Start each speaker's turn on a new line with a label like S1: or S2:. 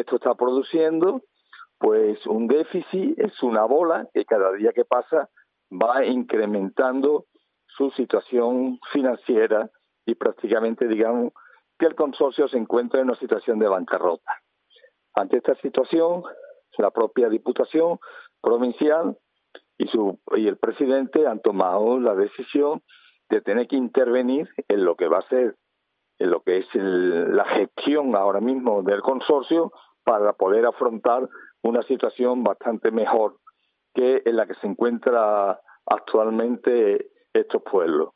S1: esto está produciendo pues un déficit, es una bola que cada día que pasa va incrementando su situación financiera y prácticamente digamos que el consorcio se encuentra en una situación de bancarrota. Ante esta situación, la propia Diputación Provincial y el presidente han tomado la decisión de tener que intervenir en lo que va a ser, en lo que es la gestión ahora mismo del consorcio para poder afrontar una situación bastante mejor que en la que se encuentra actualmente estos pueblos.